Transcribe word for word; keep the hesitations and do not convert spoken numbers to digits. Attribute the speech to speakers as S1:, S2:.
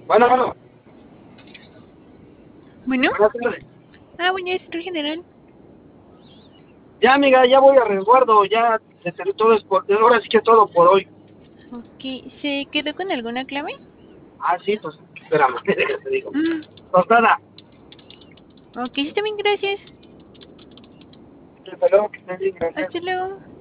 S1: Bueno, bueno,
S2: Bueno.
S1: buenas tardes.
S2: Ah, bueno, es el general.
S1: Ya, amiga, ya voy a resguardo, ya, este, todo es por, ahora sí que todo por hoy.
S2: Ok, ¿se quedó con alguna clave?
S1: Ah, sí, pues, espérame, te digo.
S2: Mm,
S1: Tostada.
S2: ok, sí, está bien, gracias.
S1: Hasta luego, que estés bien, gracias.
S2: Hasta luego.